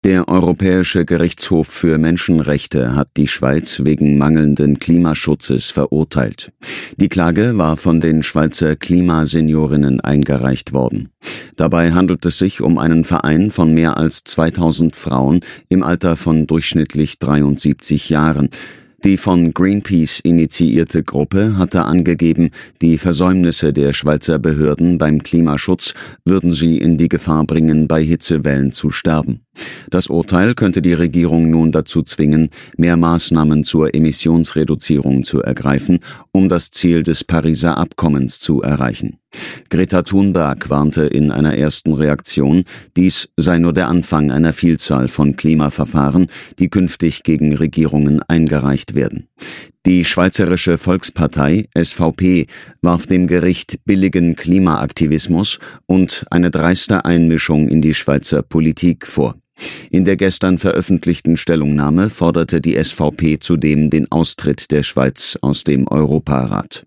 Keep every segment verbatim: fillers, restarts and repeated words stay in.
Der Europäische Gerichtshof für Menschenrechte hat die Schweiz wegen mangelnden Klimaschutzes verurteilt. Die Klage war von den Schweizer Klimaseniorinnen eingereicht worden. Dabei handelt es sich um einen Verein von mehr als zweitausend Frauen im Alter von durchschnittlich dreiundsiebzig Jahren. Die von Greenpeace initiierte Gruppe hatte angegeben, die Versäumnisse der Schweizer Behörden beim Klimaschutz würden sie in die Gefahr bringen, bei Hitzewellen zu sterben. Das Urteil könnte die Regierung nun dazu zwingen, mehr Maßnahmen zur Emissionsreduzierung zu ergreifen, um das Ziel des Pariser Abkommens zu erreichen. Greta Thunberg warnte in einer ersten Reaktion, dies sei nur der Anfang einer Vielzahl von Klimaverfahren, die künftig gegen Regierungen eingereicht werden. Die Schweizerische Volkspartei S V P warf dem Gericht billigen Klimaaktivismus und eine dreiste Einmischung in die Schweizer Politik vor. In der gestern veröffentlichten Stellungnahme forderte die S V P zudem den Austritt der Schweiz aus dem Europarat.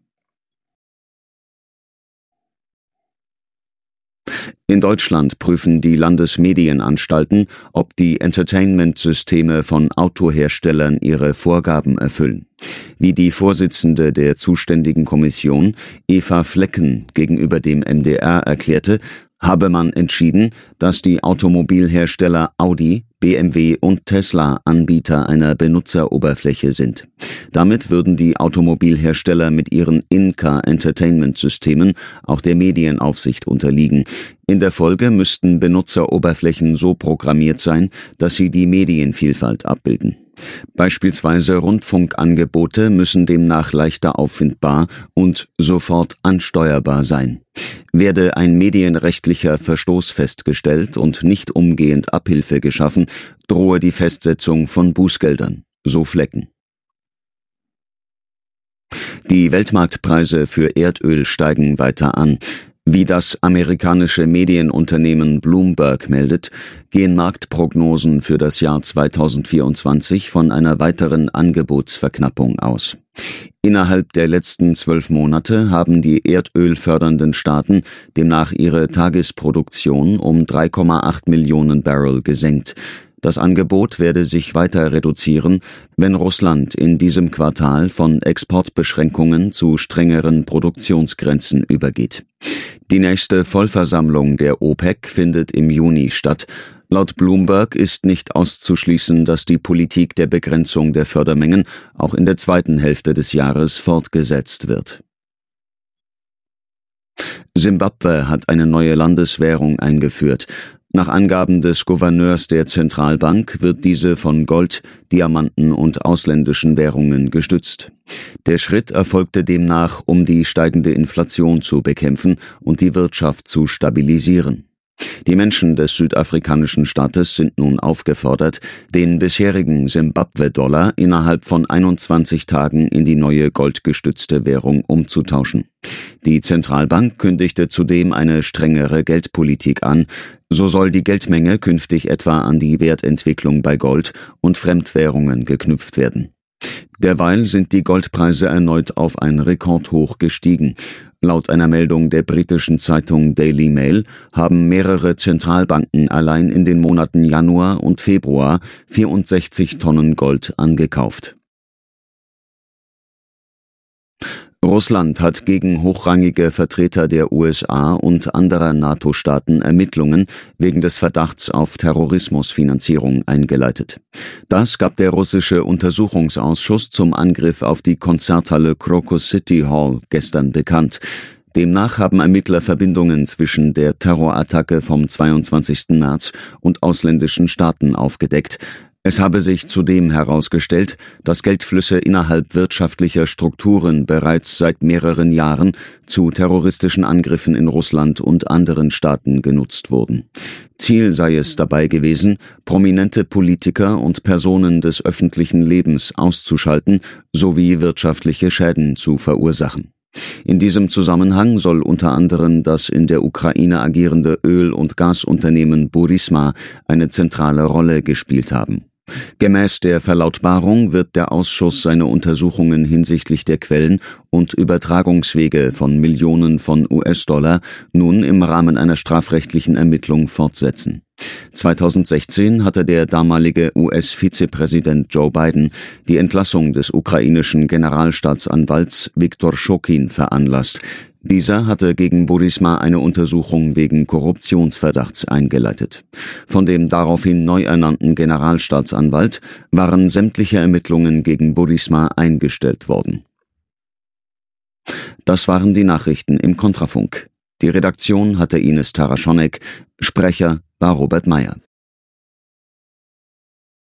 In Deutschland prüfen die Landesmedienanstalten, ob die Entertainment-Systeme von Autoherstellern ihre Vorgaben erfüllen. Wie die Vorsitzende der zuständigen Kommission, Eva Flecken, gegenüber dem M D R erklärte, habe man entschieden, dass die Automobilhersteller Audi, B M W und Tesla Anbieter einer Benutzeroberfläche sind. Damit würden die Automobilhersteller mit ihren In-Car-Entertainment-Systemen auch der Medienaufsicht unterliegen. In der Folge müssten Benutzeroberflächen so programmiert sein, dass sie die Medienvielfalt abbilden. Beispielsweise Rundfunkangebote müssen demnach leichter auffindbar und sofort ansteuerbar sein. Werde ein medienrechtlicher Verstoß festgestellt und nicht umgehend Abhilfe geschaffen, drohe die Festsetzung von Bußgeldern, so Flecken. Die Weltmarktpreise für Erdöl steigen weiter an. Wie das amerikanische Medienunternehmen Bloomberg meldet, gehen Marktprognosen für das Jahr zweitausendvierundzwanzig von einer weiteren Angebotsverknappung aus. Innerhalb der letzten zwölf Monate haben die erdölfördernden Staaten demnach ihre Tagesproduktion um drei Komma acht Millionen Barrel gesenkt. Das Angebot werde sich weiter reduzieren, wenn Russland in diesem Quartal von Exportbeschränkungen zu strengeren Produktionsgrenzen übergeht. Die nächste Vollversammlung der OPEC findet im Juni statt. Laut Bloomberg ist nicht auszuschließen, dass die Politik der Begrenzung der Fördermengen auch in der zweiten Hälfte des Jahres fortgesetzt wird. Simbabwe hat eine neue Landeswährung eingeführt. Nach Angaben des Gouverneurs der Zentralbank wird diese von Gold, Diamanten und ausländischen Währungen gestützt. Der Schritt erfolgte demnach, um die steigende Inflation zu bekämpfen und die Wirtschaft zu stabilisieren. Die Menschen des südafrikanischen Staates sind nun aufgefordert, den bisherigen Simbabwe-Dollar innerhalb von einundzwanzig Tagen in die neue goldgestützte Währung umzutauschen. Die Zentralbank kündigte zudem eine strengere Geldpolitik an. So soll die Geldmenge künftig etwa an die Wertentwicklung bei Gold und Fremdwährungen geknüpft werden. Derweil sind die Goldpreise erneut auf ein Rekordhoch gestiegen. Laut einer Meldung der britischen Zeitung Daily Mail haben mehrere Zentralbanken allein in den Monaten Januar und Februar vierundsechzig Tonnen Gold angekauft. Russland hat gegen hochrangige Vertreter der U S A und anderer NATO-Staaten Ermittlungen wegen des Verdachts auf Terrorismusfinanzierung eingeleitet. Das gab der russische Untersuchungsausschuss zum Angriff auf die Konzerthalle Crocus City Hall gestern bekannt. Demnach haben Ermittler Verbindungen zwischen der Terrorattacke vom zweiundzwanzigsten März und ausländischen Staaten aufgedeckt. Es habe sich zudem herausgestellt, dass Geldflüsse innerhalb wirtschaftlicher Strukturen bereits seit mehreren Jahren zu terroristischen Angriffen in Russland und anderen Staaten genutzt wurden. Ziel sei es dabei gewesen, prominente Politiker und Personen des öffentlichen Lebens auszuschalten sowie wirtschaftliche Schäden zu verursachen. In diesem Zusammenhang soll unter anderem das in der Ukraine agierende Öl- und Gasunternehmen Burisma eine zentrale Rolle gespielt haben. Gemäß der Verlautbarung wird der Ausschuss seine Untersuchungen hinsichtlich der Quellen und Übertragungswege von Millionen von U S-Dollar nun im Rahmen einer strafrechtlichen Ermittlung fortsetzen. zweitausendsechzehn hatte der damalige U S-Vizepräsident Joe Biden die Entlassung des ukrainischen Generalstaatsanwalts Viktor Shokin veranlasst. Dieser hatte gegen Burisma eine Untersuchung wegen Korruptionsverdachts eingeleitet. Von dem daraufhin neu ernannten Generalstaatsanwalt waren sämtliche Ermittlungen gegen Burisma eingestellt worden. Das waren die Nachrichten im Kontrafunk. Die Redaktion hatte Ines Taraschonek, Sprecher war Robert Meyer.